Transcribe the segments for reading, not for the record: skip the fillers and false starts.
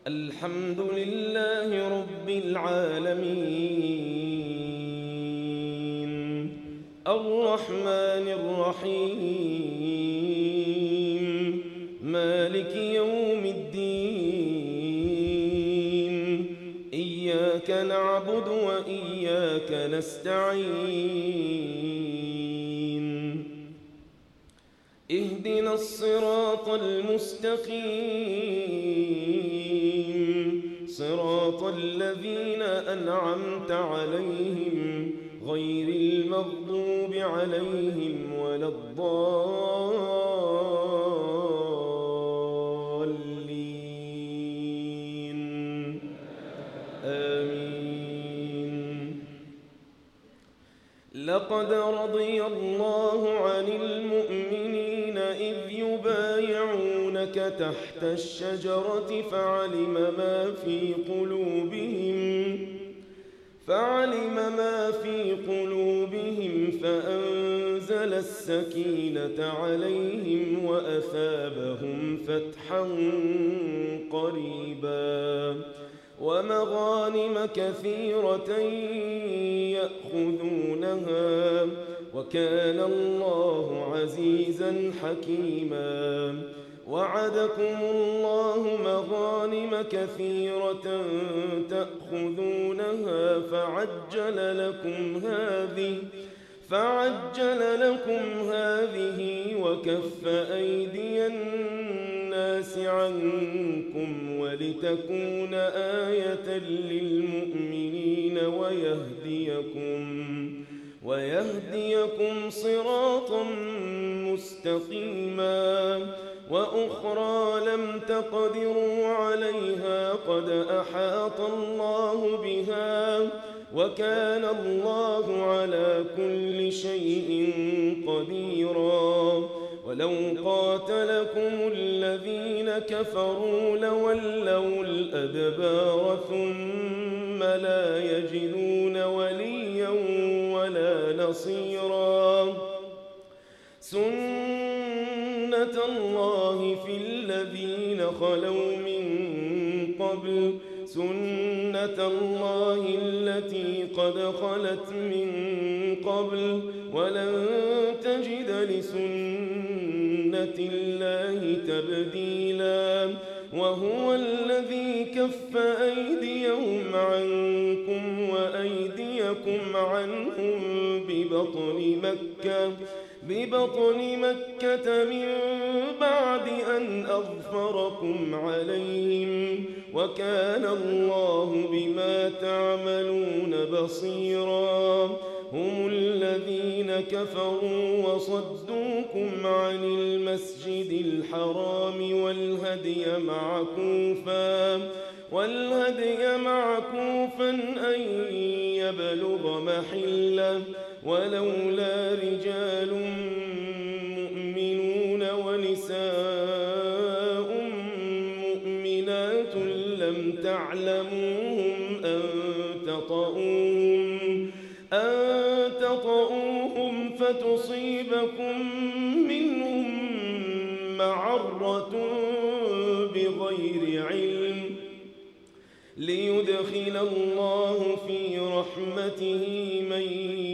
الحمد لله رب العالمين الرحمن الرحيم مالك يوم الدين إياك نعبد وإياك نستعين اهدنا الصراط المستقيم صراط الذين أنعمت عليهم غير المغضوب عليهم ولا الضالين آمين. لقد رضي الله عن المؤمنين إذ يبايعونك تحت الشجرة فعلم ما في قلوبهم فأنزل السكينة عليهم وأثابهم فتحا قريبا ومغانم كثيرة يأخذونها وكان الله عزيزا حكيما. وعدكم الله مغانم كثيرة تأخذونها فعجل لكم هذه وكف أيدي الناس عنكم ولتكون آية للمؤمنين ويهديكم صراطا مستقيما. وأخرى لم تقدروا عليها قد أحاط الله بها وكان الله على كل شيء قديرا. ولو قاتلكم الذين كفروا لولوا الأدبار ثم لا يجدون وليا ولا نصيرا. سنة الله في الذين خلوا من قبل سنة الله التي قد خلت من قبل ولن تجد لسنة الله تبديلا. وهو الذي كف أيديهم عنكم وأيديكم عنهم ببطن مكة من بعد أن أظفركم عليهم وكان الله بما تعملون بصيرا. هم الذين كفروا وصدوكم عن المسجد الحرام والهدي معكوفا أن يبلغ محله ولولا رجال مؤمنون ونساء مؤمنات لم تعلموهم أن تطؤوهم فتصيبكم منهم معرة بغير علم ليدخل الله في رحمته من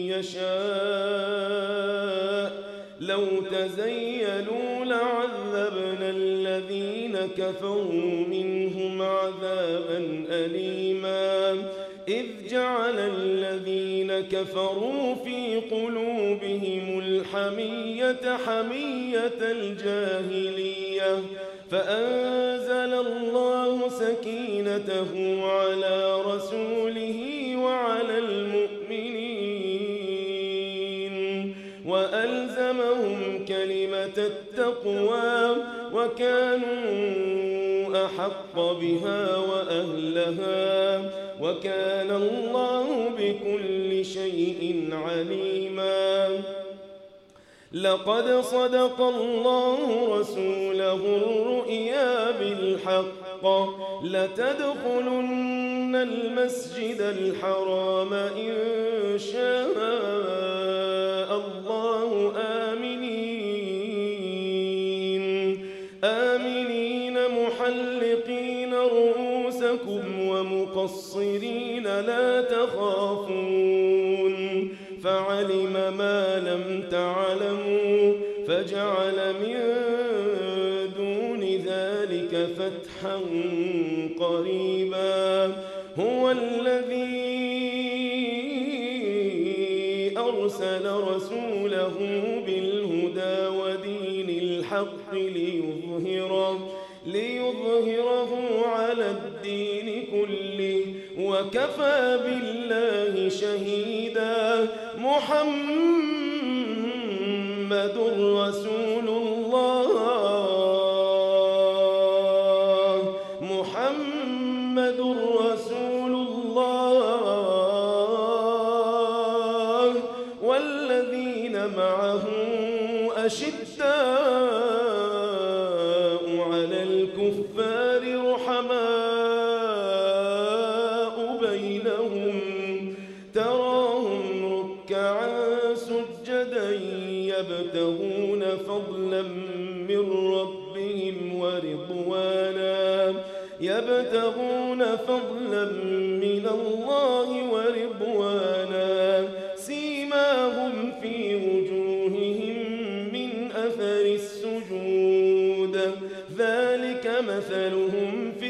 يشاء. لو تزيلوا لعذبنا الذين كفروا منهم عذابا أليما. إذ جعل الذين كفروا في قلوبهم الحمية حمية الجاهلية فأنزل الله سكينته على رسوله وعلى المؤمنين وألزمهم كلمة التقوى وكانوا أحق بها وأهلها وكان الله بكل شيء عليما. لقد صدق الله رسوله الرؤيا بالحق لتدخلن المسجد الحرام إن شاء الله آمنين محلقين محلقين رؤوسكم ومقصرين لا تخافون فعلم ما لم تعلموا فجعل من دون ذلك فتحا قريبا هو الذي أرسل رسوله بالهدى ودين الحق ليظهره على الدين كله وكفى بالله شهيدا محمد رسول الله محمد رسول الله والذين معه أشداء على الكفار رحماء بينهم تراهم ركعا سجدا يبتغون فضلا من الله ورضوانا سيماهم في وجوههم من أثر السجود ذلك مثلهم في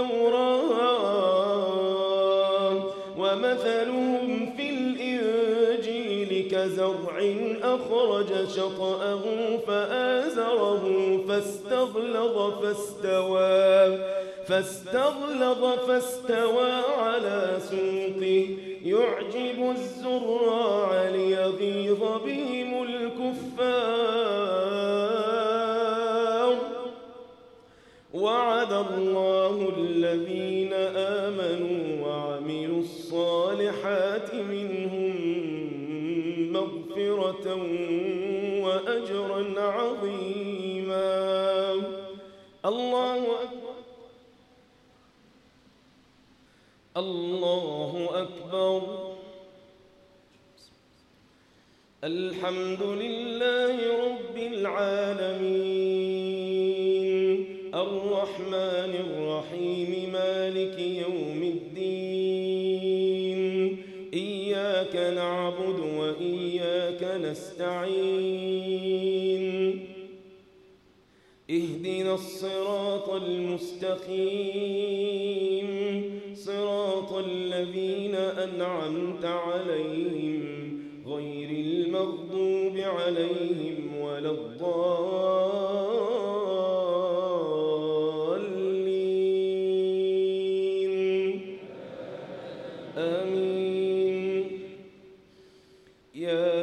التوراة ومثلهم في الإنجيل كزرع أخرج شطأه فآزره فاستغلظ فاستوى على سوقه يعجب الزراع ليغيظ بهم الكفار وعد الله الذين آمنوا وعملوا الصالحات منهم مغفرة وأجرا عظيما الله أكبر الله أكبر الحمد لله رب العالمين الرحمن الرحيم مالك يوم الدين إياك نعبد وإياك نستعين اهدنا الصراط المستقيم صراط الذين أنعمت عليهم غير المغضوب عليهم ولا الضالين آمين يا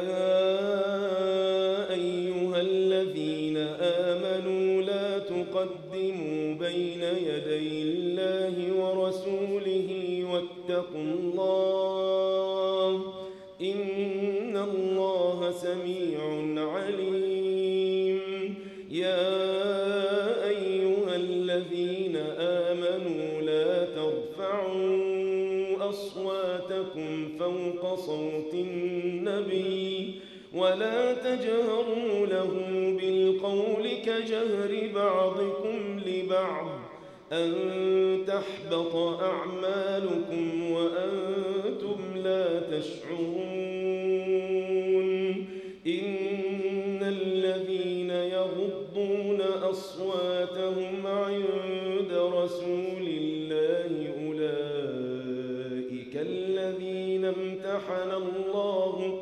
أيها الذين آمنوا لا تقدموا بين يدي الله ورسوله واتقوا الله إن الله سميع عليم يا أيها الذين آمنوا لا ترفعوا أصواتكم فوق صوت النبي ولا تجهروا له بالقول كجهر بعضكم لبعض أن تحبط أعمالكم وأنتم لا تشعرون إن الذين يغضون أصواتهم عند رسول الله أولئك الذين امتحن الله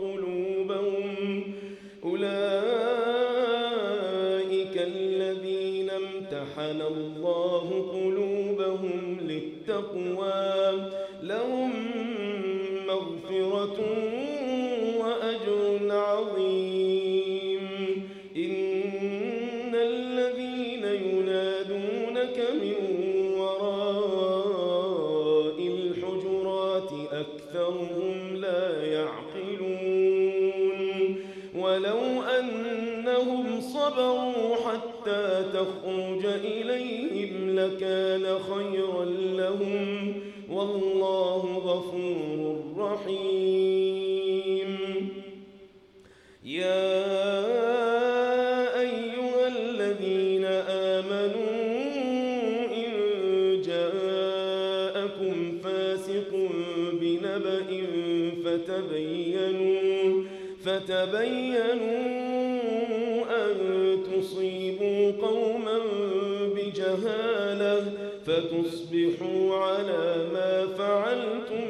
قلوبهم للتقوى لهم مغفرة وأجر عظيم إن الذين ينادونك من وراء الحجرات أكثرهم لا يعقلون ولو أنهم صبروا حتى تخرج إليهم لكان خيرا لهم والله غفور رحيم يا أيها الذين آمنوا إن فتبينوا أن تصيبوا قوما بجهالة فتصبحوا على ما فعلتم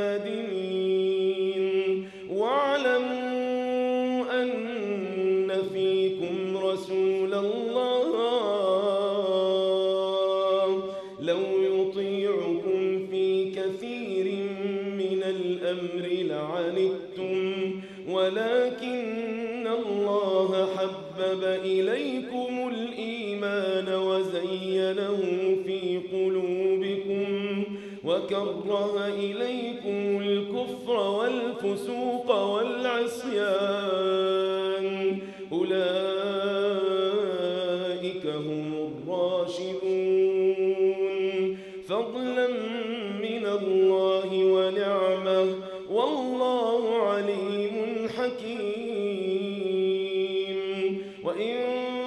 نادمين. واعلموا أن فيكم رسول الله لو يطيعكم في كثير من الأمر لعنتم ولكن الله حبب إليكم الإيمان وزينه في قلوبكم وكره إليكم الكفر والفسوق والعصيان أولئك هم الراشدون فضلا من الله ونعمه والله عليم حكيم. وإن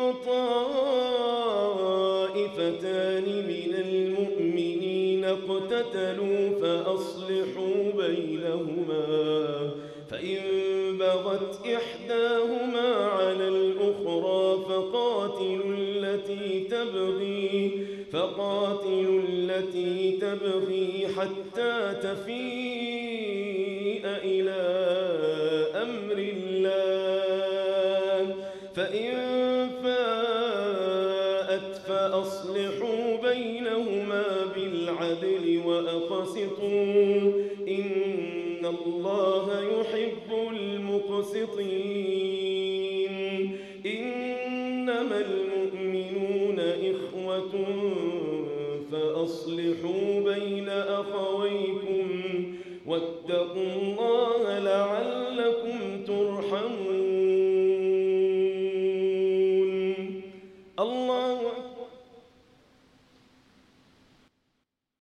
طائفتان من المؤمنين اقتتلوا فأصلحوا بينهما فإن بغت إحداهما على الأخرى فقاتلوا التي تبغي حتى تفيء إلى أمر الله فإن فاءت فأصلحوا بينهما بالعدل وأقسطوا إن الله يحب المقسطين. إنما المؤمنون إخوة فأصلحوا بين أخويكم واتقوا الله لعلكم ترحمون. الله أكبر.